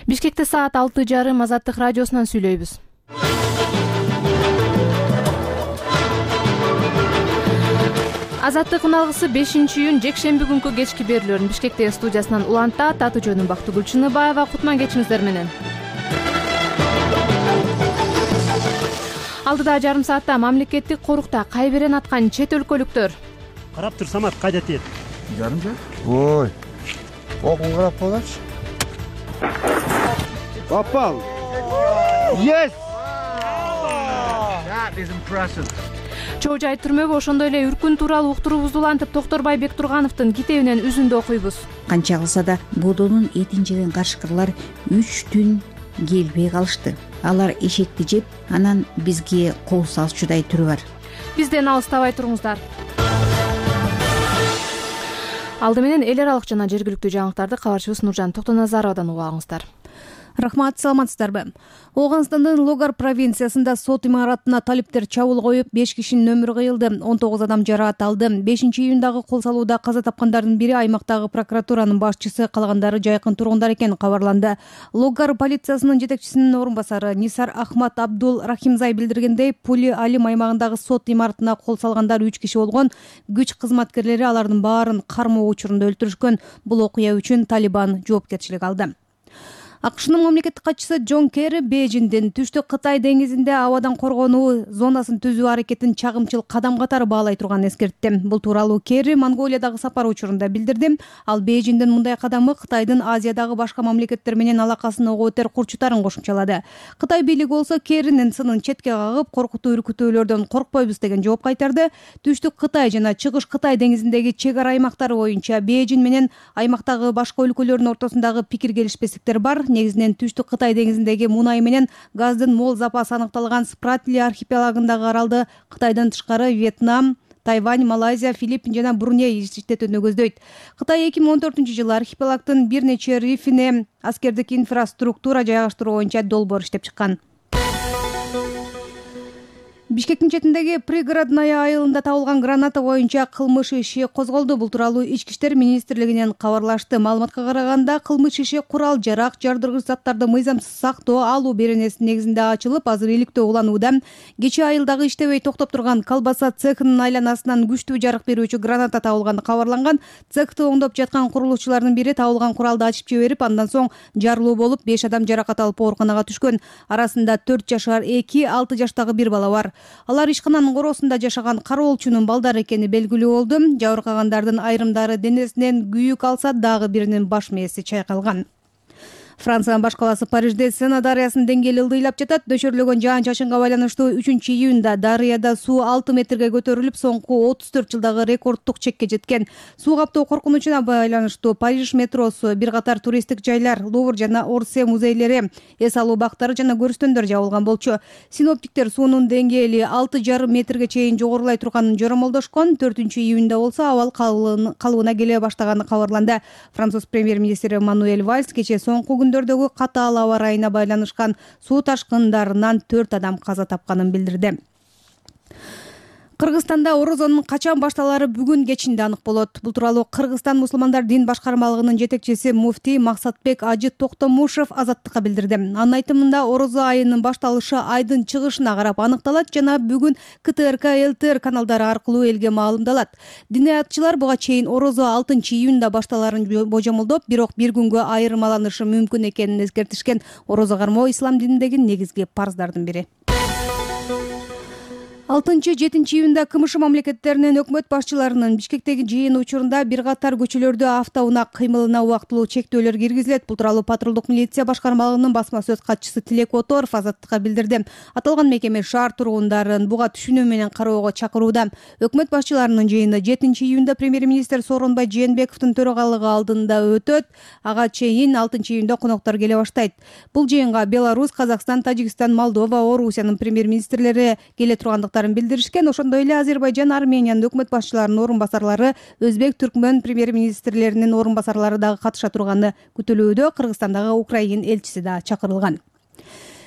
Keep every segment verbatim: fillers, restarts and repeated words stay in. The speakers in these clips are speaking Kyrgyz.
Бишкекте саат алты жарым Азаттык радиосунан сүйлөйбүз. Азаттык үналгысы бешинчи июнь жекшемби күнкү кечки берүүлөрүн Бишкектеги студиясынан улантат. Аты жөнүм Бактыгүл Чыныбаева. Кутман кечиңиздер менен. Алдыда жарым саатта мамлекеттик корукта кайберен аткан чет өлкөлүктөр. Карап тур, Самат, кайда тиет? Жарым жа. Ой. Окун карап калачы. Попал. Yes. That is impressive. Чоо жай түрмөгө ошондой эле үркүн тууралуу уктуруубузду улантып Токторбай Бектургановдун китебинен үзүндү окуйбуз. Канча кылса да бодонун этин жеген карышкырлар үч түн келбей калышты. Алар эшекти жеп, анан бизге кол салчудай түрү бар. Бизден алыстабай туруңуздар. Алды менен эл аралык жана жергиликтүү жаңылыктарды кабарчыбыз Нуржан Токтоназаровадан угуп алыңыздар. Рахмат, саламатсыздарбы? Оганстандын Логар провинциясында сот имаратына талиптер чабуул коюп, беш кишинин өмүрү кыйылды, он тогуз адам жараат алды. бешинчи июндагы кол салууда каза тапкандардын бири аймактагы прокуратуранын башчысы, калгандары жайкын тургундар экени кабарланды. Логар полициясынын жетекчисинин орун басары Нисар Ахмат Абдул Рахимзай билдиргендей, Пули Алим аймагындагы сот имаратына кол салгандар үч киши болгон. Күч кызматкерлери алардын баарын кармоо учурунда өлтүрүшкөн. Бул окуя үчүн Талибан жоопкерчилик алды. АКШнын мамлекеттик катчысы Джон Керри Бейжиңдин түштүк Кытай деңизинде абадан коргонуу зонасын түзүү аракетин чагымчыл кадам катары баалай турганын эскертти. Бул тууралуу Керри Монголиядагы сапар учурунда билдирди. Ал Бейжиңдин мындай кадамы Кытайдын Азиядагы башка мамлекеттер менен алакасын оготер курчутарын кошумчалады. Кытай бийлиги болсо Керринин сынын четке кагып, коркутуу үркүтүүлөрдөн коркпойбуз деген жооп кайтарды. Түштүк Кытай жана Чыгыш Кытай деңизиндеги чек ара аймактары боюнча Бейжиң менен аймактагы башка өлкөлөрдүн ортосундагы пикир келишпестиктер бар. Негизинен Түштүк Кытай деңизиндеги мунай менен газдын мол запасы аныкталган Спратли архипелагындагы аралды Кытайдан тышкары Вьетнам, Тайвань, Малайзия, Филиппин жана Бруней иштетүүнү көздөйт. Кытай эки миң он төртүнчү жылы архипелагдын бир нече рифине аскердик инфраструктура жайгаштыруу боюнча долбоор иштеп чыккан. Бишкектин четиндеги Пригородная айылында табылган граната боюнча кылмыш иши козголду. Бул тууралуу Ички иштер министрлигинен кабарлашты. Маалыматка караганда, кылмыш иши курал жарак, жардыргыч заттарды мыйзамсыз сактоо, алуу беренесинин негизинде ачылып, азыр иликтөө уланууда. Кечээ айылдагы иштебей токтоп турган колбаса цехынын айланасынан күчтүү жарык берүүчү граната табылганы кабарланган. Цехти оңдоп жаткан курулуучулардын бири табылган куралды ачып жиберип, андан соң жарылуу болуп, беш адам жаракат алып ооруканага түшкөн. Арасында төрт жашар эки, алты жаштагы бир бала бар. Алар ишкананын короосунда жашаган кароолчунун балдары экени белгилүү болду. Жабыркагандардын айрымдары денесинен күйүк алса, дагы биринин баш мээси чайкалган. Франциянын баш калаасы Парижде Сена дарыясынын деңгээли ылдыйлап жатат. Дөшөрлөгөн жаан-чачынга байланыштуу үчүнчү июнда дарыяда суу алты метрге көтөрүлүп, соңку отуз төрт жылдагы рекордтук чекке жеткен. Суу каптоо коркунучуна байланыштуу Париж метросу, бир катар туристтик жайлар, Лувр жана Орсе музейлери, эс алуу бактары жана көрүстөндөр жабылган болчу. Синоптиктер суунун деңгээли алты жарым метрге чейин жогорулай турганын жоромолдошкон. төртүнчү июнда болсо абал калыбына келе баштаганы кабарланды. Француз премьер-министри Мануэль Вальс кечээ соңку күндөрдөгү катаал аба ырайына байланышкан суу ташкындарынан төрт адам каза тапканын билдирди. Кыргызстанда орозонун качан башталары бүгүн кечинде анык болот. Бул тууралуу Кыргызстан мусулмандар дин башкармалыгынын жетекчиси муфтий Максатбек Ажы Токтомушев Азаттыкка билдирди. Анын айтымында орозо айынын башталышы айдын чыгышына карап аныкталат жана бүгүн К Т Р К Л Т Р каналдары аркылуу элге маалымдалат. Диниятчылар буга чейин орозо алтынчы июнда башталарын божомолдоп, бирок бир күнгө айырмаланышы мүмкүн экенин эскертишкен. Орозо кармоо ислам дининдеги негизги парздардын бири. алтынчы жетинчи июнда КМШ мамлекеттеринин өкмөт башчыларынын Бишкектеги жыйын учурунда бир катар көчөлөрдө автоунак кыймылына убактылуу чектөөлөр киргизилет. Бул тууралуу патрулдук милиция башкармалыгынын басма сөз катчысы Тилек Оторов Азаттыкка билдирди. Аталган мекеме шаар тургундарын буга түшүнүү менен кароого чакырууда. Өкмөт башчыларынын жыйыны жетинчи июнда премьер-министр Сооронбай Жээнбековдун төрагалыгы алдында өтөт. Ага чейин алтынчы июнда коноктор келе баштайт. Бул жыйынга Беларусь, Казакстан, Тажикстан, Молдова, Орусиянын премьер-министрлери келе тургандыктарын билдиришкен. Ошондой эле Азербайжан, Армениянын өкмөт башчыларынын орун басарлары, Өзбек, Түркмөн премьер-министрлеринин орун басарлары дагы катыша турганы күтүлүүдө. Кыргызстандагы Украин элчиси да чакырылган.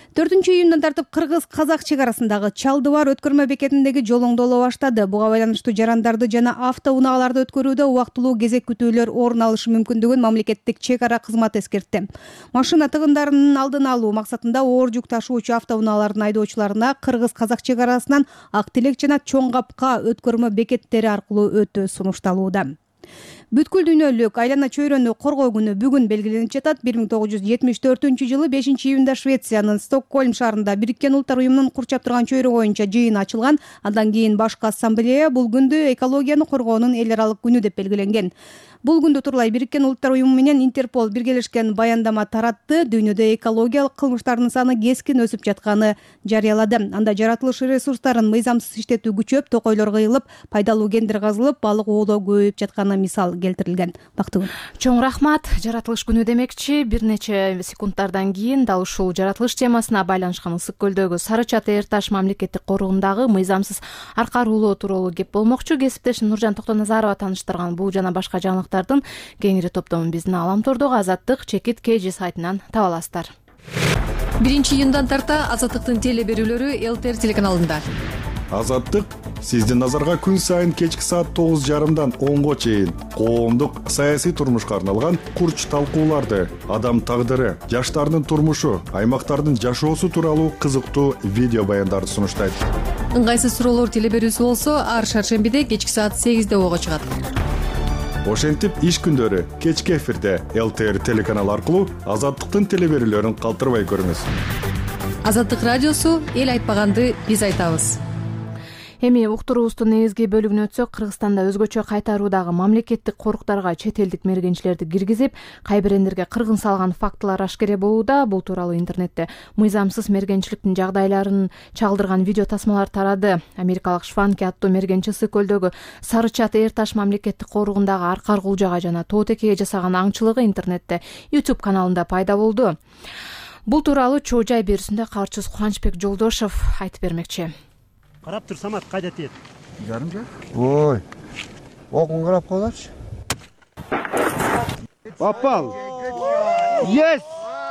төртүнчү июндан тартып кыргыз казак чек арасындагы Чалдыбар өткөрмө бекетиндеги жол оңдоло баштады. Буга байланыштуу жарандарды жана автоунааларды өткөрүүдө убактылуу кезек күтүүлөр орун алышы мүмкүндүгүн мамлекеттик чек ара кызматы эскертти. Машина тыгындарынын алдын алуу максатында оор жүк ташуучу автоунаалардын айдоочуларына кыргыз казак чек арасынан Ак Телек жана Чоң Капка өткөрмө бекеттери аркылуу өтүү сунушталууда. Бүткүл дүйнөлүк айлана чөйрөнү коргоо күнү бүгүн белгиленип жатат. бир миң тогуз жүз жетимиш төртүнчү жылы бешинчи июнда Швециянын Стокгольм шаарында Бириккен Улуттар уюмунун курчап турган чөйрө боюнча жыйын ачылган. Андан кийин башкы ассамблея бул күндү экологияны коргоонун эл аралык күнү деп белгиленген. Бул күндү тууралай Бириккен Улуттар уюму менен Интерпол биргелешкен баяндама таратты. Дүйнөдө экологиялык кылмыштардын саны кескин өсүп жатканы жарыялады. Анда жаратылыш ресурстарын мыйзамсыз иштетүү күчөп, токойлор кыйылып, пайдалуу кендер казылып, балык оолоо көбөйүп жатканы мисал келтирилген. Бактыгүл. Чоң рахмат. Жаратылыш күнү демекчи, бир нече секундтардан кийин дал ушул жаратылыш темасына байланышкан Ысык көлдөгү Сары Чат Ээр Таш мамлекеттик коруундагы мыйзамсыз аркы аруулоо тууралуу кеп болмокчу. Кесиптешим Нуржан Токтоназарова тааныштырган бул жана башка жаңылыктардын кеңири топтомун биздин Аламтордогу Азаттык Чекит Кежи сайтынан таба аласыздар. биринчи июндан тарта Азаттыктын теле берүүлөрү Эл Т Р телеканалында. Азаттык сиздин назарга күн сайын кечки саат тогуз жарымдан онго чейин коомдук саясий турмушка арналган курч талкууларды, адам тагдыры, жаштардын турмушу, аймактардын жашоосу тууралуу кызыктуу видео баяндарды сунуштайт. Ыңгайсыз суроолор теле берүүсү болсо ар шаршембиде кечки саат сегизде ого чыгат. Ошентип иш күндөрү кечки эфирде Эл Т Р телеканалы аркылуу Азаттыктын теле берүүлөрүн калтырбай көрүңүз. Азаттык радиосу эл айтпаганды биз айтабыз. Эми уктуруубуздун негизги бөлүгүнө өтсөк, Кыргызстанда өзгөчө кайтаруудагы мамлекеттик коруктарга чет элдик мергенчилерди киргизип, кайбирендерге кыргын салган фактылар ашкере болууда. Бул тууралуу интернетте мыйзамсыз мергенчиликтин жагдайларын чалдырган видео тасмалар тарады. Америкалык Шванки аттуу мергенчи Ысык көлдөгү Сары Чат Ээр Таш мамлекеттик коруундагы аркы аргулжага жана тоотекеге жасаган аңчылыгы интернетте YouTube каналында пайда болду. Бул тууралуу Чоо Жай берүүсүндө кабарчыбыз Кубанычбек Жолдошов айтып бермекчи. Карап тур, Самат кайда тиет? Жарым жак. Ой. Окун карап калачы. Попал. Yes.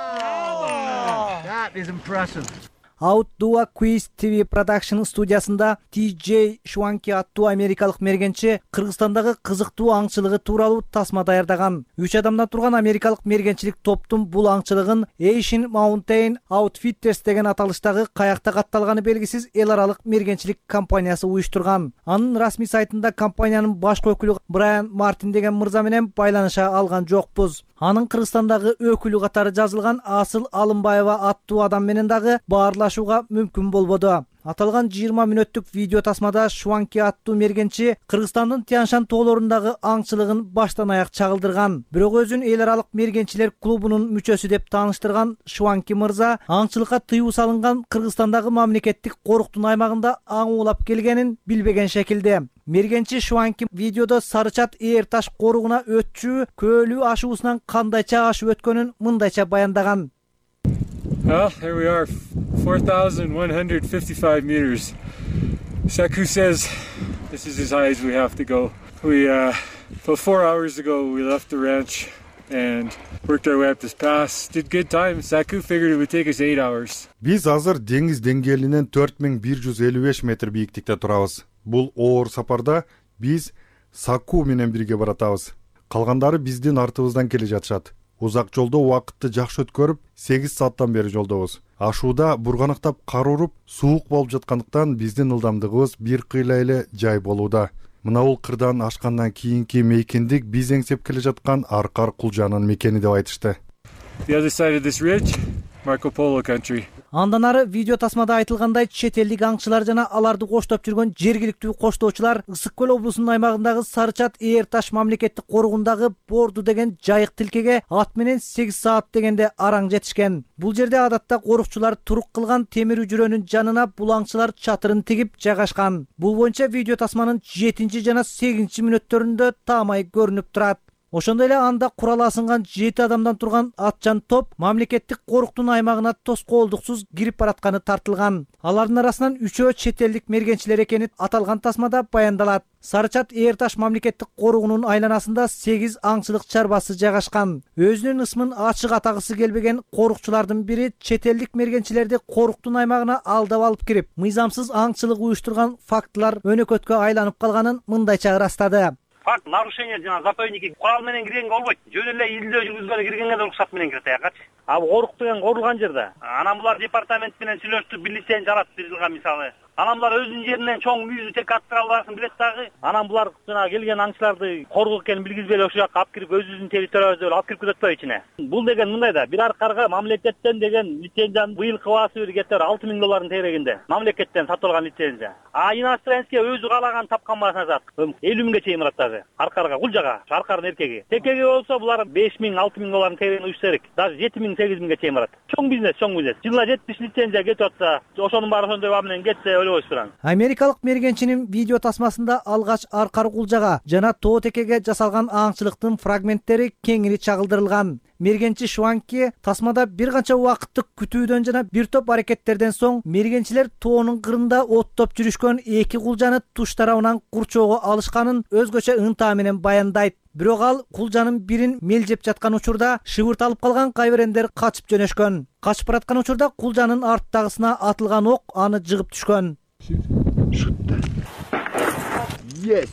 That is impressive. Outdoor Quiz Ти Ви Production студиясында Ти Джей Шванки аттуу америкалык мергенчи Кыргызстандагы кызыктуу аңчылыгы тууралуу тасма даярдаган. Үч адамдан турган америкалык мергенчилик топтун бул аңчылыгын Asian Mountain Outfitters деген аталыштагы каякта катталганы белгисиз эл аралык мергенчилик компаниясы уюштурган. Анын расмий сайтында компаниянын башкы өкүлү Брайан Мартин деген мырза менен байланыша алган жокпуз. Анын Кыргызстандагы өкүлү катары жазылган Асыл Алымбаева аттуу адам менен дагы баарлашууга мүмкүн болбоду. Аталган жыйырма мүнөттүк видео тасмада Шванки аттуу мергенчи Кыргызстандын Тянь-Шань тоолорундагы аңчылыгын баштан аяк чагылдырган. Бирок өзүн эл аралык мергенчилер клубунун мүчөсү деп тааныштырган Шванки мырза аңчылыкка тыюу салынган Кыргызстандагы мамлекеттик коруктун аймагында аң уулап келгенин билбеген шекилде. Мергенчи Шванки видеодо Сары Чат Ээр Таш коругуна өтчү көөлүү ашуусунан кандайча ашып өткөнүн мындайча баяндаган. Well, here we are, four thousand one hundred fifty-five meters. Saku says this is as high as we have to go. We, uh, about four hours ago, we left the ranch and worked our way up this pass. Did good time. Saku figured it would take us eight hours. Биз азыр деңиз деңгээлинен төрт миң бир жүз элүү беш метр бийиктикте турабыз. Бул оор сапарда биз Саку менен бирге баратабыз. Калгандары биздин артыбыздан келе жатышат. Узак жолдо убакытты жакшы өткөрүп, сегиз сааттан бери жолдобуз. Ашууда бурганактап кар уруп, суук болуп жаткандыктан биздин ылдамдыгыбыз бир кыйла эле жай болууда. Мына бул кырдан ашкандан кийинки мейкиндик биз эңсеп келе жаткан Аркар Кулжанын мекени деп айтышты. The other side of this ridge, Marco Polo country. Андан ары видео тасмада айтылгандай чет элдик аңчылар жана аларды коштоп жүргөн жергиликтүү коштоочулар Ысык көл облусунун аймагындагы Сары Чат Ээр Таш мамлекеттик коругундагы Борду деген жайык тилкеге ат менен сегиз саат дегенде араң жетишкен. Бул жерде адатта корукчулар турук кылган темир үжүрөнүн жанына бул аңчылар чатырын тигип жайгашкан. Бул боюнча видео тасманын жетинчи жана сегизинчи мүнөттөрүндө таамай көрүнүп турат. Ошондой эле анда курал асынган жети адамдан турган атчан топ мамлекеттик коруктун аймагына тоскоолдуксуз кирип баратканы тартылган. Алардын арасынан үчөө чет элдик мергенчилер экени аталган тасмада баяндалат. Сарычат Ээр Таш мамлекеттик коругунун айланасында сегиз аңчылык чарбасы жайгашкан. Өзүнүн ысмын ачык атагысы келбеген корукчулардын бири чет элдик мергенчилерди коруктун аймагына алдап алып кирип, мыйзамсыз аңчылык уюштурган фактылар өнөкөткө айланып калганын мындайча ырастады. Факт нарушение жана запойники курал менен киргенге болбойт. Жөн эле илдөө жүргүзгөнө киргенге да уруксат менен кирет аякачы. А корук деген корулган жерде. Анан булар департамент менен сүйлөштүп, бюллетень жарат бир жылга мисалы. Анан булар өзүнүн жеринен чоң мүйүздү тек аттыра албасын билет дагы. Анан булар жана келген аңчыларды коргук экенин билгизбей эле ошол жакка алып кирип өзүбүздүн территориябызды алып кирип кетпөй ичине. Бул деген мындай да, бир аркарга мамлекеттен деген лицензиянын быйылкы баасы бир кетер алты миң доллардын тегерегинде. Мамлекеттен сатып алган лицензия. А иностранский өзү каалаган тапкан баасына сат. элүү миңге чейин барат дагы. Аркарга кулжага, аркардын эркеги. Текеги болсо булар беш миң алты миң доллардын тегерегине уюш керек. Даже жети миң сегиз миңге чейин барат. Чоң бизнес, чоң бизнес. Жылда жетимиш лицензия кетип атса, ошонун баары ошондой баа менен кетсе ойлобойсуз туран. Америкалык мергенчинин видео тасмасында алгач аркар кулжага жана тоо текеге жасалган аңчылыктын фрагменттери кеңири чагылдырылган. Мергенчи Шванки тасмада бир канча убакыттык күтүүдөн жана бир топ аракеттерден соң мергенчилер тоонун кырында оттоп жүрүшкөн эки кулжаны туш тарабынан курчоого алышканын өзгөчө ынтаа менен баяндайт. Бирок ал кулжанын бирин мелжеп жаткан учурда шыбырталып калган кайберендер качып жөнөшкөн. Качып бараткан учурда кулжанын арттагысына атылган ок аны жыгып түшкөн. Yes.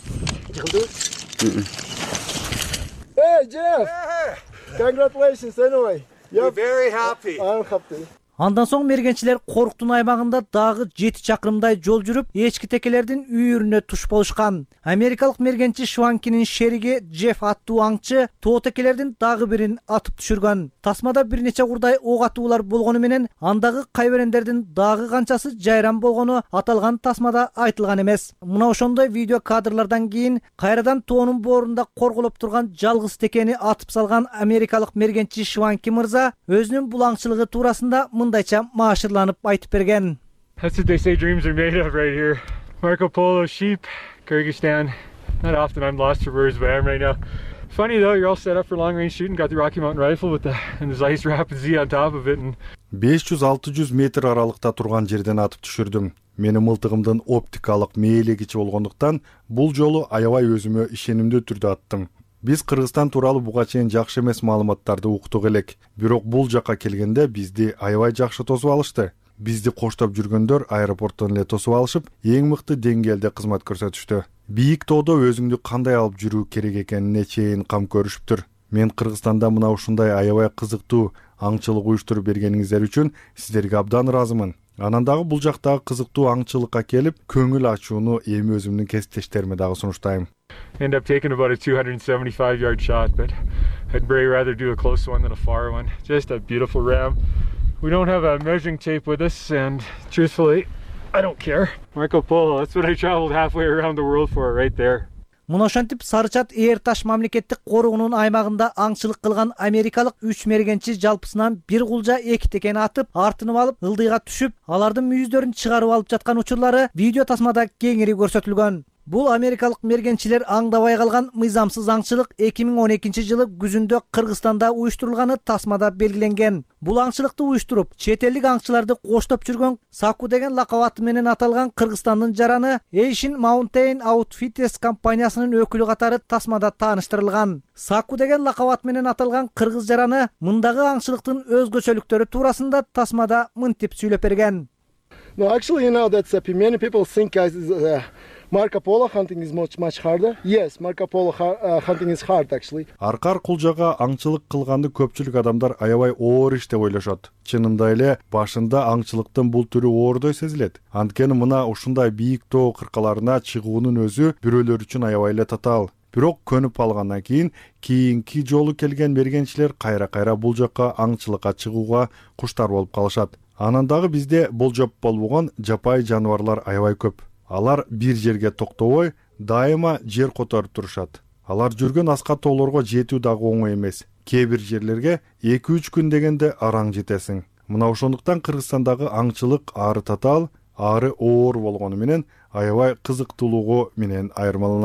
Hey, Jeff. Congratulations anyway. We're very happy. I'm happy. Андан соң мергенчилер коруктун аймагында дагы жети чакырымдай жол жүрүп, эчки текелердин үйүрүнө туш болушкан. Америкалык мергенчи Шванкинин шериги Джефф аттуу аңчы тоо текелердин дагы бирин атып түшүргөн. Тасмада бир нече курдай ок атуулар болгону менен андагы кайберендердин дагы канчасы жайран болгону аталган тасмада айтылган эмес. Мына ошондой видео кадрлардан кийин кайрадан тоонун боорунда корголоп турган жалгыз текени атып салган америкалык мергенчи Шванки мырза өзүнүн бул аңчылыгы туурасында мындайча маашырланып айтып берген. That's what they say dreams are made of right here. Marco Polo, sheep, Kyrgyzstan. Not often I'm lost for words, but I am right now. Funny though, you're all set up for long range shooting, got the Rocky Mountain rifle with the and the Zeiss Rapid Z on top of it. And беш жүз алты жүз метр аралыкта турган жерден атып түшүрдүм. Менин мылтыгымдын оптикалык мээлегичи болгондуктан бул жолу аябай өзүмө ишенимдүү түрдө аттым. Биз Кыргызстан тууралуу буга чейин жакшы эмес маалыматтарды уктук элек. Бирок бул жакка келгенде бизди аябай жакшы тосуп алышты. Бизди коштоп жүргөндөр аэропорттон эле тосуп алышып, эң мыкты деңгээлде кызмат көрсөтүштү. Бийик тоодо өзүңдү кандай алып жүрүү керек экенине чейин кам көрүшүптүр. Мен Кыргызстанда мына ушундай аябай кызыктуу аңчылык уюштуруп бергениңиздер үчүн сиздерге абдан ыраазымын. Анан дагы бул жактагы кызыктуу аңчылыкка келип, көңүл ачууну эми өзүмдүн кесиптештериме дагы сунуштайм. end up taking about a two hundred seventy-five yard shot, but I'd very rather do a close one than a far one. Just a beautiful ram. We don't have a measuring tape with us, and truthfully, I don't care. Marco Polo, that's what I traveled halfway around the world for right there. Мына ошентип Сарычат Ээр Таш мамлекеттик коруугунун аймагында аңчылык кылган америкалык үч мергенчи жалпысынан бир кулжа эки текени атып, артынып алып, ылдыйга түшүп, алардын мүйүздөрүн чыгарып алып жаткан учурлары видео тасмада кеңири көрсөтүлгөн. Бул америкалык мергенчилер аңдабай калган мыйзамсыз аңчылык эки миң он экинчи жылы күзүндө Кыргызстанда уюштурулганы тасмада белгиленген. Бул аңчылыкты уюштуруп, чет элдик аңчыларды коштоп жүргөн Саку деген лакап аты менен аталган Кыргызстандын жараны Asian Mountain Outfitters компаниясынын өкүлү катары тасмада тааныштырылган. Саку деген лакап аты менен аталган кыргыз жараны мындагы аңчылыктын өзгөчөлүктөрү туурасында тасмада мынтип сүйлөп берген. No, actually, you know, that's uh, many people think guys is uh, Marco Polo hunting is much much harder. Yes, Marco Polo uh, hunting is hard actually. Аркар кулжага аңчылык кылганды көпчүлүк адамдар аябай оор иш деп ойлошот. Чынында эле башында аңчылыктын бул түрү оордой сезилет. Анткени мына ушундай бийик тоо кыркаларына чыгуунун өзү бирөөлөр үчүн аябай эле татаал. Бирок көнүп алгандан кийин кийинки жолу келген мергенчилер кайра-кайра бул жакка аңчылыкка чыгууга куштар болуп калышат. Анан дагы бизде болжоп болбогон жапай жаныбарлар аябай көп. Алар бир жерге токтобой, дайыма жер которуп турушат. Алар жүргөн аска тоолорго жетүү дагы оңой эмес. Кээ бир жерлерге эки үч күн дегенде араң жетесиң. Мына ошондуктан Кыргызстандагы аңчылык ары татаал, ары оор болгону менен аябай кызыктуулугу менен айырмаланат.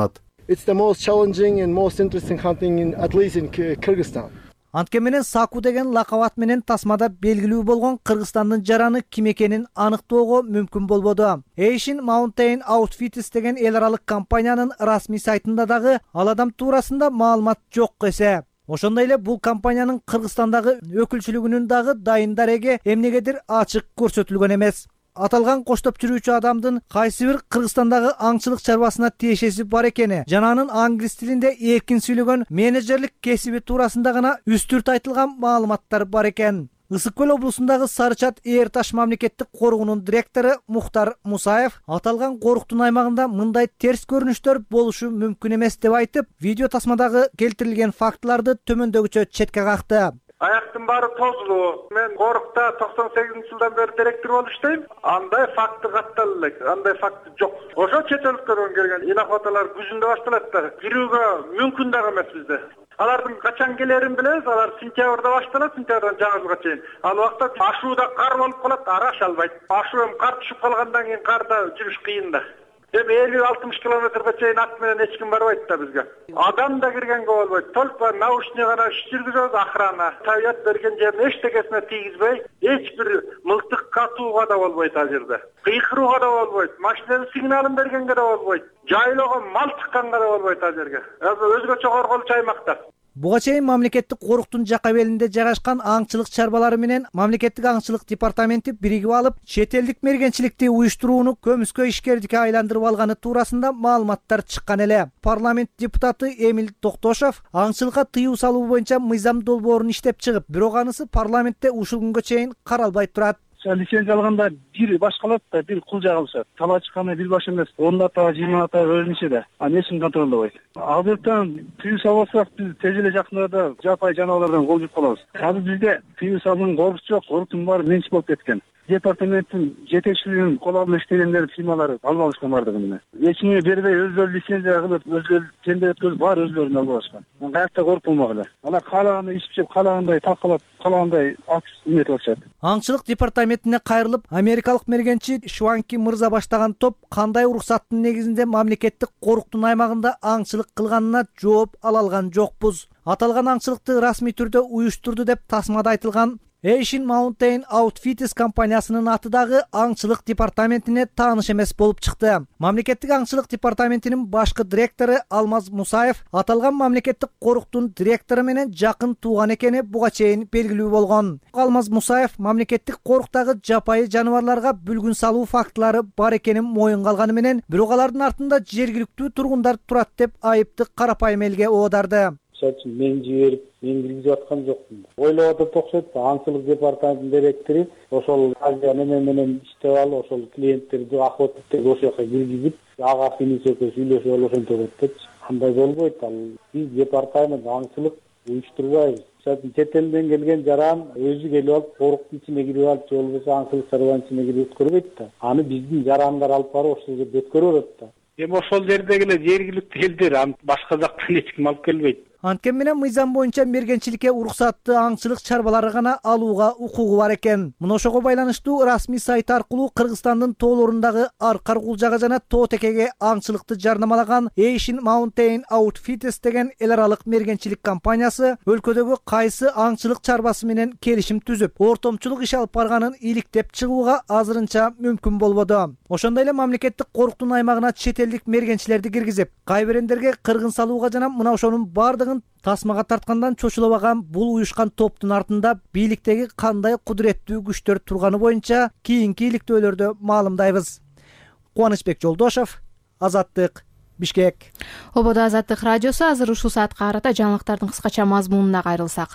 it's the most challenging and most interesting hunting in, at least in Kyrgyzstan. Анткени менен Саку деген лакап ат менен тасмада белгилүү болгон Кыргызстандын жараны ким экенин аныктоого мүмкүн болбоду. Asian Mountain Outfitters деген эл аралык компаниянын расмий сайтында дагы ал адам туурасында маалымат жок эсе. Ошондой эле бул компаниянын Кыргызстандагы өкүлчүлүгүнүн дагы дайын дареги эмнегедир ачык көрсөтүлгөн эмес. Аталган коштоп жүрүүчү адамдын кайсы бир Кыргызстандагы аңчылык чарбасына тиешеси бар экени жана анын англис тилинде эркин сүйлөгөн менеджерлик кесиби туурасында гана үстүрт айтылган маалыматтар бар экен. Ысык көл облусундагы Сарычат Эр Таш мамлекеттик коргоонун директору Мухтар Мусаев аталган коруктун аймагында мындай терс көрүнүштөр болушу мүмкүн эмес деп айтып, видео тасмадагы келтирилген фактыларды төмөндөгүчө четке какты. Аяктын баары тозулуу. Мен корукта токсон сегизинчи жылдан бери директор болуп иштейм. Андай факты каттала элек. Андай факты жок. Ошо чет өлкөдөн келген инохоталар күзүндө башталат да. Кирүүгө мүмкүн дагы эмес бизде. Алардын качан келерин билебиз. Алар сентябрда башталат, сентябрдан жаңы чейин. Ал убакта ашууда кар болуп калат, араша албайт. Ашуу эми кар түшүп калгандан кийин карда жүрүш кыйын да. Эми элүү алтымыш километрге чейин ат менен эч ким барбайт да бизге. Адам да киргенге болбойт. Только наушник гана жүргүзөбүз, охрана. Таят берген жерин эчтекесине тийгизбей, эч бир мылтык катууга да болбойт ал жерде. Кыйкырууга да болбойт. Машинанын сигналын бергенге да болбойт. Жайлоого мал чыкканга да болбойт ал жерге. Өзгөчө корголчу аймакта. Буга чейин мамлекеттик коруктун жака белинде жайгашкан аңчылык чарбалары менен мамлекеттик аңчылык департаменти биригип алып, чет элдик мергенчиликти уюштурууну көмүскө ишкердикке айландырып алганы туурасында маалыматтар чыккан эле. Парламент депутаты Эмил Токтошов аңчылыкка тыюу салуу боюнча мыйзам долбоорун иштеп чыгып, бирок анысы парламентте ушул күнгө чейин каралбай турат. Лицензия алганда бир башкалат да, бир кулжа калышат. Талачканы бир баш эмес, он ата, жыйырма ата өзүнчө да. Аны эч ким контролдобойт. Ал жактан тыюу салсак, биз тез эле жакында жапай жаныбарлардан кол жуп калабыз. Азыр бизде тыюу салууга коркуч жок, коруктун баары менчик болуп кеткен. Департаменттин жетекчилигинин кол алып иштегендер фирмалары алып алышкан бардыгы менен. Эч кимге бербей өздөрү лицензия кылып, өздөрү тендер өткөзүп, баары өздөрүнүн алып алышкан. Каякта коруп болмогула. Алар каалагандай ичип жеп, каалагандай талкалап, каалагандай ат үстүнө өтүп. Аңчылык департаментине кайрылып, америкалык мергенчи Шванки мырза баштаган топ кандай уруксаттын негизинде мамлекеттик коруктун аймагында аңчылык кылганына жооп ала алган жокпуз. Аталган аңчылыкты расмий түрдө уюштурду деп тасмада айтылган Asian Mountain Outfitters компаниясынын аты дагы аңчылык департаментине тааныш эмес болуп чыкты. Мамлекеттик аңчылык департаментинин башкы директору Алмаз Мусаев аталган мамлекеттик коруктун директору менен жакын тууган экени буга чейин белгилүү болгон. Алмаз Мусаев мамлекеттик коруктагы жапайы жаныбарларга бүлгүн салуу фактылары бар экенин моюнга алганы менен, бирок алардын артында жергиликтүү тургундар турат деп айыпты карапайым элге оодарды. Мен жиберип, мен киргизип аткан жокмун. Ойлоп атып окшойт, аңчылык департаментинин директору ошол азия менен менен иштеп алып, ошол клиенттерди охотниктерди ошол жака киргизип, ага финисөкө сүйлөшүп алып ошентип атат. Андай болбойт. Ал биз департамент аңчылык уюштурбайбыз. Чет элден келген жаран өзү келип алып, коруктун ичине кирип алып, же болбосо аңчылык чарбанын ичине кирип өткөрбөйт да. Аны биздин жарандар алып барып ошол жерде өткөрүп атат да. Эми ошол жердеги эле жергиликтүү элдер, аны башка жактан эч ким алып келбейт. Анткени менен мыйзам боюнча мергенчиликке уруксатты аңчылык чарбалары гана алууга укугу бар экен. Мына ошого байланыштуу расмий сайт аркылуу Кыргызстандын тоолорундагы аркар кулжага жана тоо текеге аңчылыкты жарнамалаган Asian Mountain Outfitters деген эл аралык мергенчилик компаниясы өлкөдөгү кайсы аңчылык чарбасы менен келишим түзүп, ортомчулук иш алып барганын иликтеп чыгууга азырынча мүмкүн болбоду. Ошондой эле мамлекеттик коруктун аймагына чет элдик мергенчилерди киргизип, кайбирендерге кыргын салууга жана мына ошонун бардыгын тасмага тарткандан чочулабаган бул уюшкан топтун артында бийликтеги кандай кудуреттүү күчтөр турганы боюнча кийинки иликтөөлөрдө маалымдайбыз. Кубанычбек Жолдошов, Азаттык, Бишкек. Ободо Азаттык радиосу азыр ушул саатка карата жаңылыктардын кыскача мазмунуна кайрылсак.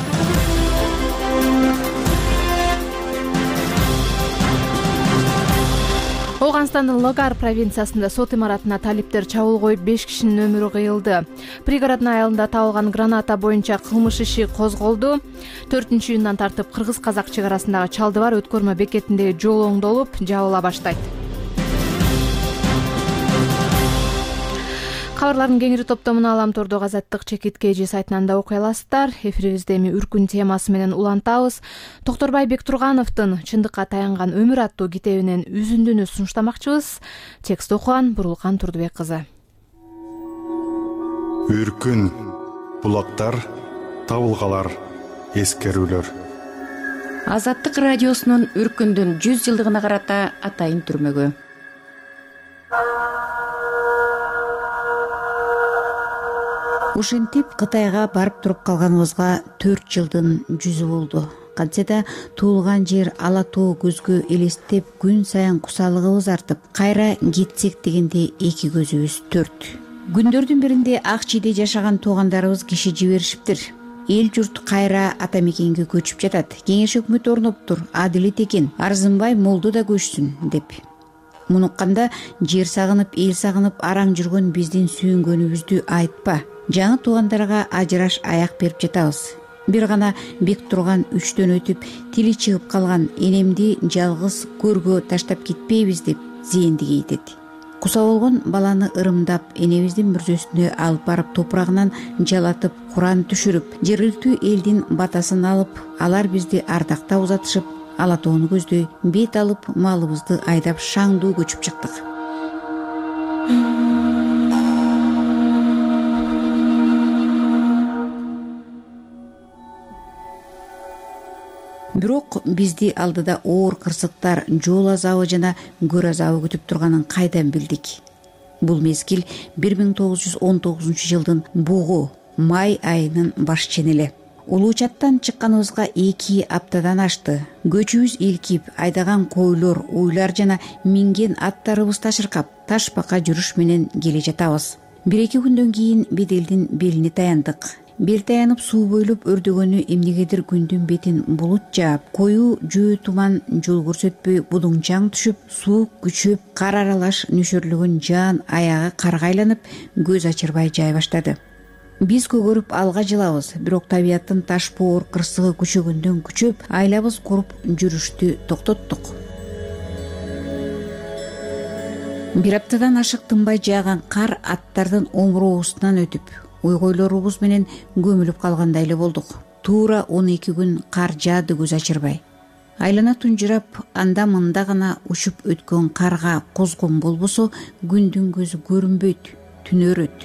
Оганстандын Логар провинциясында сот имаратына талиптер чабуул коюп беш кишинин өмүрү кыйылды. Пригородный айылында табылган граната боюнча кылмыш иши козголду. төртүнчү июндан тартып кыргыз-казак чек арасындагы Чалдыбар өткөрмө бекетиндеги жол оңдолуп, жабыла баштайт. Кабарлардын кеңири топтомуна Аламтордогу Азаттык чекитке же сайтынан да окуй аласыздар. Эфирибизде эми үркүн темасы менен улантабыз. Токторбай Бектургановдун чындыкка таянган өмүр аттуу китебинен үзүндүнү сунуштамакчыбыз. Текст окуган Бурулкан Турдубек кызы. үркүн, булактар, табылгалар, эскерүүлөр. Азаттык радиосунун Үркүндүн жүз жылдыгына карата атайын түрмөгү. Ушинтип Кытайга барып туруп калганыбызга төрт жылдын жүзү болду. Кантсе да туулган жер ала тоо көзгө элестеп, күн сайын кусалыгыбыз артып, кайра кетсек дегенде эки көзүбүз төрт. Күндөрдүн биринде Ак Чийде жашаган туугандарыбыз киши жиберишиптир. Эл журт кайра ата мекенге көчүп жатат. Кеңеш өкмөтү орноптур, адилет экен, арзынбай молду да көчсүн деп. Муну укканда жер сагынып, эл сагынып араң жүргөн биздин сүйүнгөнүбүздү айтпа. Жаңы туугандарга ажыраш аяк берип жатабыз. Бир гана бек турган үчтөн өтүп, тили чыгып калган энемди жалгыз көргө таштап кетпейбиз деп зээндик эйтет. Куса болгон баланы ырымдап, энебиздин мүрзөсүнө алып барып топурагынан жалатып, Куран түшүрүп, жергиликтүү элдин батасын алып, алар бизди ардактап узатышып, ала тоону көздөй бет алып, малыбызды айдап шаңдуу көчүп чыктык. Бирок бизди алдыда оор кырсыктар, жол азабы жана көр азабы күтүп турганын кайдан билдик? Бул мезгил бир миң тогуз жүз он тогузунчу жылдын бугу май айынын баш ченели. Улуу Чаттан чыкканыбызга эки аптадан ашты. Көчүбүз илкип, айдаган койлор, уйлар жана минген аттарыбыз ташыркап, ташпака жүрүш менен келе жатабыз. Бир эки күндөн кийин Беделдин белине таяндык. Бел таянып суу бойлоп өрдөгөнү эмнегедир күндүн бетин булут жаап, коюу жөө туман жол көрсөтпөй будуңчаң түшүп, суук күчөп, кар аралаш нөшөрлөгөн жаан аягы карга айланып, көз ачырбай жай баштады. Биз көгөрүп алга жылабыз, бирок табияттын таш боор кырсыгы күчөгөндөн күчөп, айлабыз куруп жүрүштү токтоттук. Бир аптадан ашык тынбай жааган кар аттардын омуроосунан өтүп, ойгойлорубуз менен көмүлүп калгандай эле болдук. Туура он эки күн кар жаады көз ачырбай. Айлана тунжурап, анда-мында гана учуп өткөн карга козгон болбосо, күндүн көзү көрүнбөйт, түнөрөт.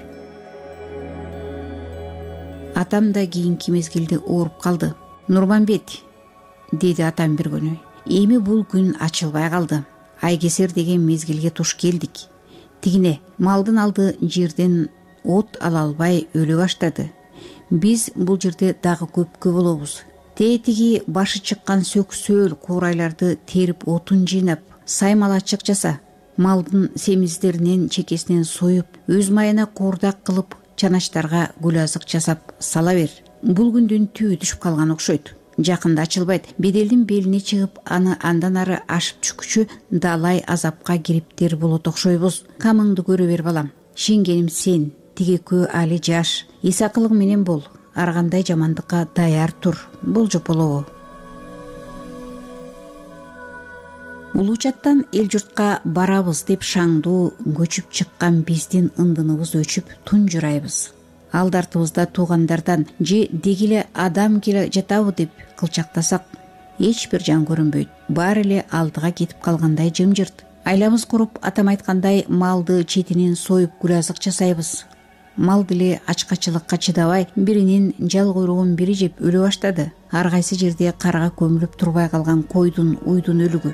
Атам да кийинки мезгилде ооруп калды. Нурманбет, деди атам бир күнү. Эми бул күн ачылбай калды. Айкесер деген мезгилге туш келдик. Тигине малдын алды жерден от ала албай өлө баштады. Биз бул жерде дагы көпкө болобуз. Тетиги башы чыккан сөксөөл куурайларды терип отун жыйнап, саймалачык жаса, малдын семиздеринен чекесинен союп, өз майына коордак кылып, чаначтарга гүл азык жасап сала бер. Бул күндүн түбү түшүп калган окшойт. Жакында ачылбайт. Беделдин белине чыгып, аны андан ары ашып чүкүчү далай азапка кириптер болот окшойбуз. Камыңды көрө бер балам. Шенгеним сен, тигекөө али жаш. Исакылык менен бол. Ар кандай жамандыкка даяр тур. Болжоп болобу. Улуу Чаттан эл журтка барабыз деп шаңдуу көчүп чыккан биздин ындыныбыз өчүп тунжурайбыз. Алд артыбызда туугандардан же дегиле адам келе жатабы деп кылчактасак, эч бир жан көрүнбөйт. Баары эле алдыга кетип калгандай жымжырт. Айлабыз куруп, атам айткандай малды четинен союп гүл азык жасайбыз. Мал деле ачкачылыкка чыдабай, биринин жал куйругун бири жеп өлө баштады. Ар кайсы жерде карга көмүлүп турбай калган койдун, уйдун өлүгү.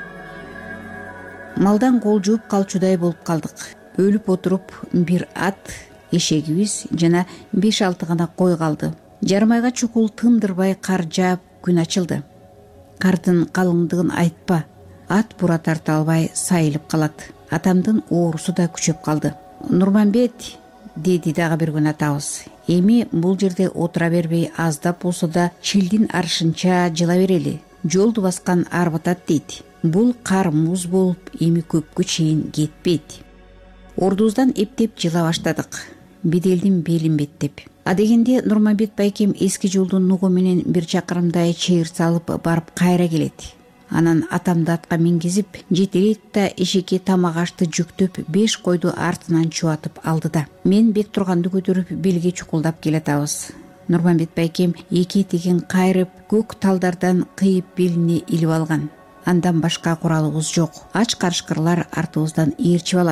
Малдан кол жууп калчудай болуп калдык. Өлүп отуруп, бир ат, эшегибиз жана беш алты гана кой калды. Жарым айга чукул тындырбай кар жаап, күн ачылды. Кардын калыңдыгын айтпа. Ат бура тарта албай сайылып калат. Атамдын оорусу да күчөп калды. Нурманбет, деди дагы бир күн атабыз. Эми бул жерде отура бербей, аздап болсо да чилдин аршынча жыла берели. Жолду баскан арбатат дейт. Бул кар муз болуп, эми көпкө чейин кетпейт. Ордубуздан эптеп жыла баштадык. Беделдин белин беттеп. А дегенде Нурманбет байкем эски жолдун нугу менен бир чакырымдай чейир салып барып кайра келет. Анан атамды атка мингизип, жетелейт да эшекке тамак ашты жүктөп, беш койду артынан чубатып алды да. Мен бек турганды көтөрүп, белге чукулдап келатабыз. Нурманбет байкем эки этегин кайрып, көк талдардан кыйып белине илип алган. Андан башка куралыбыз жок. Ач карышкырлар артыбыздан ээрчип алат.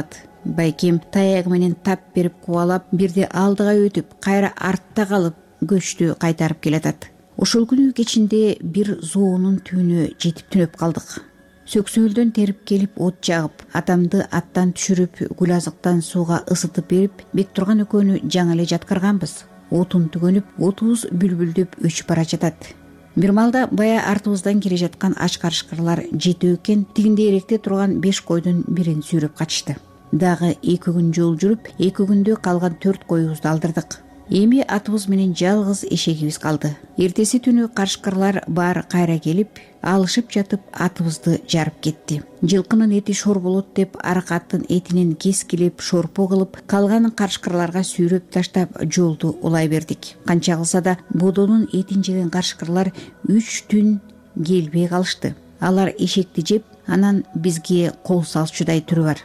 Байкем таягы менен тап берип кубалап, бирде алдыга өтүп, кайра артта калып, көчтү кайтарып келатат. Ошол күнү кечинде бир зоонун түбүнө жетип түнөп калдык. Сөксөөлдөн терип келип от жагып, атамды аттан түшүрүп, гүл азыктан сууга ысытып берип, Бектурган экөөнү жаңы эле жаткырганбыз. Отун түгөнүп, отубуз бүлбүлдөп өчүп бара жатат. Бир малда бая артыбыздан келе жаткан ач карышкырлар жетөө экен, тигинде эректе турган беш койдун бирин сүйрөп качышты. Дагы эки күн жол жүрүп, эки күндө калган төрт коюбузду алдырдык. Эми атыбыз менен жалгыз эшегибиз калды. Эртеси түнү карышкырлар баары кайра келип, алышып жатып атыбызды жарып кетти. Жылкынын эти шор болот деп аракаттын этинен кескилеп, шорпо кылып, калганын карышкырларга сүйрөп таштап жолду улай бердик. Канча кылса да бодонун этин жеген карышкырлар үч түн келбей калышты. Алар эшекти жеп, анан бизге кол салчудай түрү бар.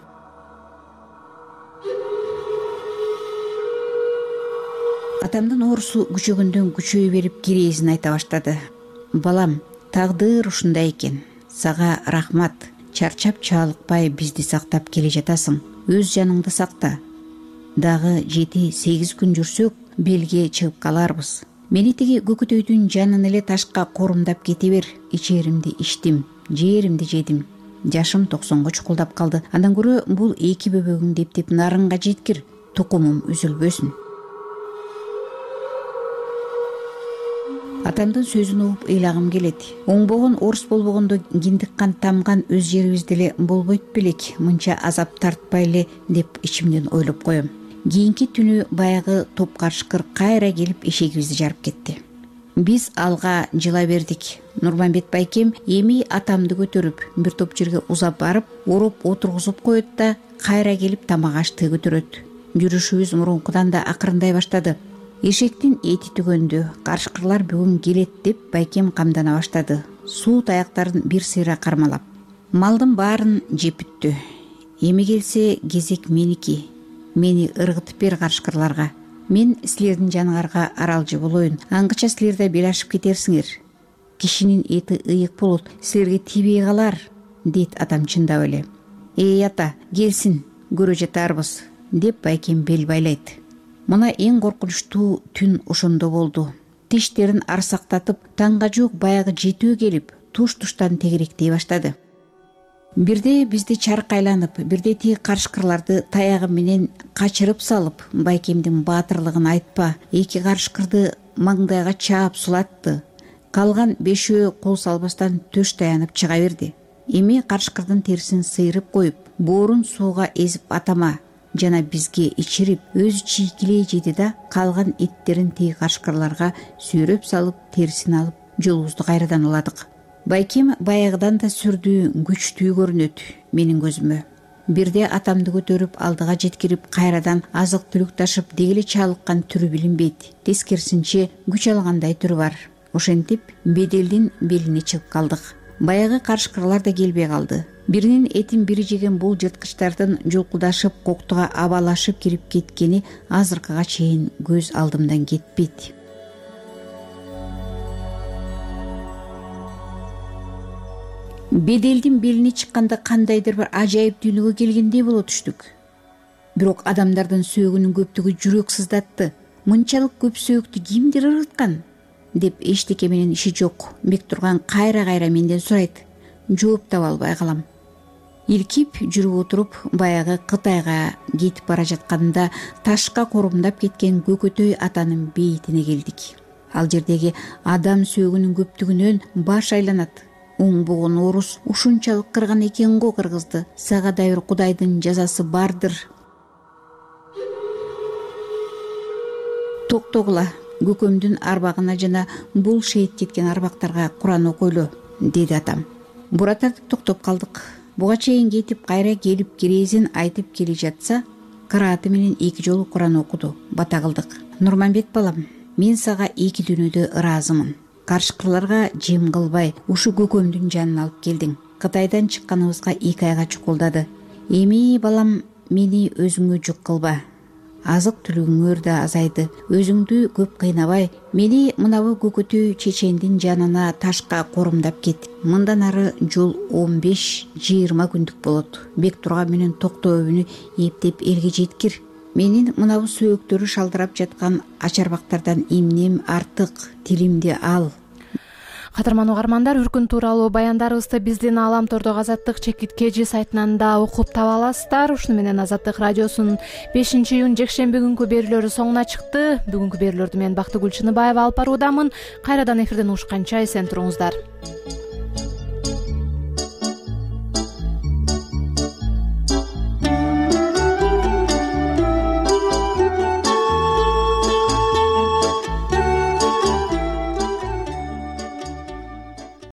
Атамдын оорусу күчөгөндөн күчөй берип кирээзин айта баштады. Балам, тагдыр ушундай экен. Сага рахмат. Чарчап чаалыкпай бизди сактап келе жатасың. Өз жаныңды сакта. Дагы жети сегиз күн жүрсөк, белге чыгып каларбыз. Мени тиги көкөтөйдүн жанын эле ташка корумдап кете бер. Ичеримди ичтим, жээримди жедим. Жашым токсонго чукулдап калды. Андан көрө бул эки бөбөгүң дептеп нарынга жеткир. Тукумум үзүлбөсүн. Атамдын сөзүн угуп ыйлагым келет. Оңбогон орус болбогондо киндик кан тамган өз жерибизде эле болбойт белек, мынча азап тартпай эле деп ичимден ойлоп коем. Кийинки түнү баягы топ карышкыр кайра келип эшегибизди жарып кетти. Биз алга жыла бердик. Нурманбет байкем эми атамды көтөрүп, бир топ жерге узап барып, ороп отургузуп коет да, кайра келип тамак ашты көтөрөт. Жүрүшүбүз мурункудан да акырындай баштады. Эшектин эти түгөндө, карышкырлар бүгүн келет деп байкем камдана баштады. Суу таяктарын бир сыйра кармалап. Малдын баарын жеп бүттү. Эми келсе кезек меники. Мени ыргытып бер карышкырларга. Мен силердин жаныңарга аралжы болоюн. Аңгыча силер да бел ашып кетерсиңер. Кишинин эти ыйык болот, силерге тийбей калар, дейт атам чындап эле. Эй ата, келсин, көрө жатарбыз, деп байкем бел байлайт. Мына эң коркунучтуу түн ошондо болду. Тиштерин арсактатып, таңга жук баягы жетүү келип, туш-туштан тегеректей баштады. Бирде бизди чаркайланып, бирде тиги карышкырларды таягы менен качырып салып, байкемдин баатырлыгын айтпа, эки карышкырды маңдайга чаап сулатты. Калган бешөө кол салбастан төш таянып чыга берди. Эми карышкырдын терисин сыйрып коюп, боорун сууга эзип атама жана бизге ичирип, өзү чийкилей жеди да, калган эттерин тиги карышкырларга сүйрөп салып, терисин алып, жолубузду кайрадан уладык. Байкем баягыдан да сүрдүү, күчтүү көрүнөт менин көзүмө. Бирде атамды көтөрүп, алдыга жеткирип, кайрадан азык түлүк ташып, дегеле чалыккан түрү билинбейт. Тескерисинче күч алгандай түрү бар. Ошентип, беделдин белине чыгып калдык. Баягы карышкырлар да келбей калды. Биринин этин бири жеген бул жырткычтардын жолкудашып, коктуга абалашып кирип кеткени азыркыга чейин көз алдымдан кетпейт. Беделдин белине чыкканда кандайдыр бир ажайып дүйнөгө келгендей боло түштүк. Бирок адамдардын сөөгүнүн көптүгү жүрөк сыздатты. Мынчалык көп сөөгүктү кимдир ыргыткан? Деп эчтеке менен иши жок. Бектурган кайра-кайра менден сурайт. Жооп таба албай калам. Илкип жүрүп отуруп, баягы Кытайга кетип бара жатканда ташка корумдап кеткен Көкөтөй атанын бейитине келдик. Ал жердеги адам сөөгүнүн көптүгүнөн баш айланат. Оңбогон орус ушунчалык кырган экен го кыргызды. Сага да бир Кудайдын жазасы бардыр. Токтогула, көкөмдүн арбагына жана бул шейит кеткен арбактарга Куран окойлу, деди атам. Бура тартып токтоп калдык. Буга чейин кетип кайра келип кирезин айтып келе жатса, кырааты менен эки жолу Куран окуду. Бата кылдык. Нурманбет балам, мен сага эки дүйнөдө ыраазымын. Карышкырларга жем кылбай, ушу көкөмдүн жанын алып келдиң. Кытайдан чыкканыбызга эки айга чукулдады. Эми балам, мени өзүңө жүк кылба. азык түлүгүңөр да азайды. Өзүңдү көп кыйнабай, мени мынабу көкөтүү чечендин жанына ташка корумдап кет. Мындан ары жол он беш жыйырма күндүк болот. Бек Турган менен Токтоөбүнү эптеп элге жеткир. Менин мынабу сөөктөрү шалдырап жаткан ачарбактардан эмнем артык, тилимди ал. Кадырман угармандар, үркүн тууралуу баяндарыбызды биздин Аламтордогу Азаттык чекит кежи сайтынан да окуп таба аласыздар. Ушуну менен Азаттык радиосунун бешинчи июнь жекшемби күнкү берүүлөрү соңуна чыкты. Бүгүнкү берүүлөрдү мен Бактыгүл Чыныбаева алып баруудамын. Кайрадан эфирден угушканча эсен туруңуздар.